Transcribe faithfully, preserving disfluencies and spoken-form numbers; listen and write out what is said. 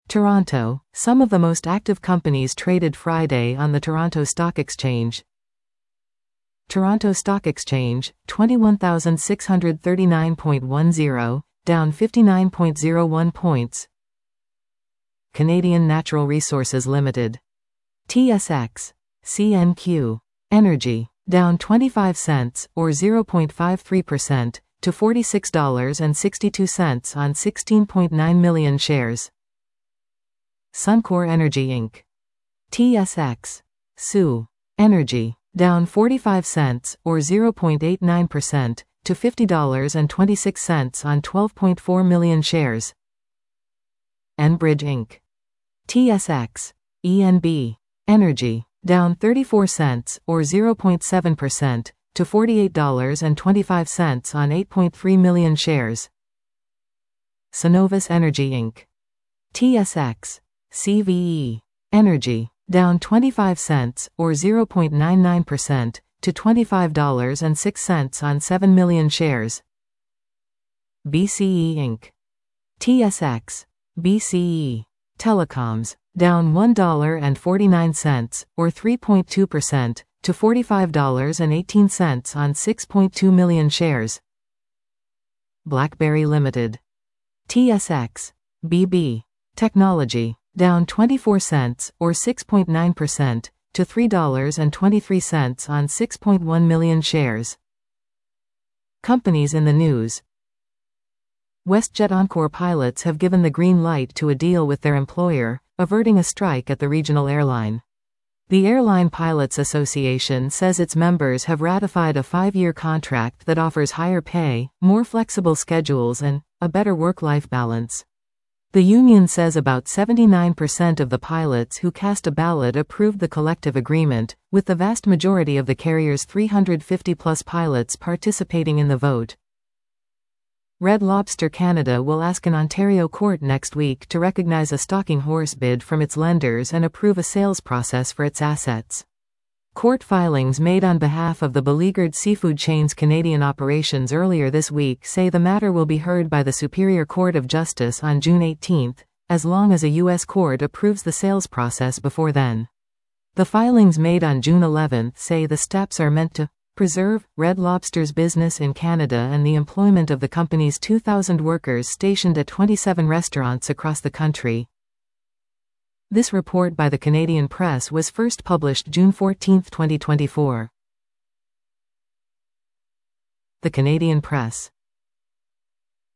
Toronto. Some of the most active companies traded Friday on the Toronto Stock Exchange. Toronto Stock Exchange, twenty-one thousand six hundred thirty-nine point one zero, down fifty-nine point zero one points. Canadian Natural Resources Limited. T S X. C N Q. Energy, down twenty-five cents, or zero point five three percent, to forty-six dollars and sixty-two cents on sixteen point nine million shares. Suncor Energy Incorporated. T S X. S U. Energy, down forty-five cents, or zero point eight nine percent, to fifty dollars and twenty-six cents on twelve point four million shares. Enbridge Incorporated. T S X. E N B. Energy, down thirty-four cents, or zero point seven percent, to forty-eight dollars and twenty-five cents on eight point three million shares. Cenovus Energy Incorporated. T S X. C V E. Energy, down twenty-five cents, or zero point nine nine percent, to twenty-five dollars and six cents on seven million shares. B C E Incorporated. T S X. B C E. Telecoms, down one dollar and forty-nine cents, or three point two percent, to forty-five dollars and eighteen cents on six point two million shares. BlackBerry Limited. T S X. B B. Technology, down twenty-four cents, or six point nine percent, to three dollars and twenty-three cents on six point one million shares. Companies in the news. WestJet Encore pilots have given the green light to a deal with their employer, averting a strike at the regional airline. The Airline Pilots Association says its members have ratified a five-year contract that offers higher pay, more flexible schedules and a better work-life balance. The union says about seventy-nine percent of the pilots who cast a ballot approved the collective agreement, with the vast majority of the carrier's three hundred fifty plus pilots participating in the vote. Red Lobster Canada will ask an Ontario court next week to recognize a stalking horse bid from its lenders and approve a sales process for its assets. Court filings made on behalf of the beleaguered seafood chain's Canadian operations earlier this week say the matter will be heard by the Superior Court of Justice on June eighteenth, as long as a U S court approves the sales process before then. The filings made on June eleventh say the steps are meant to preserve Red Lobster's business in Canada and the employment of the company's two thousand workers stationed at twenty-seven restaurants across the country. This report by the Canadian Press was first published June fourteenth, twenty twenty-four. The Canadian Press.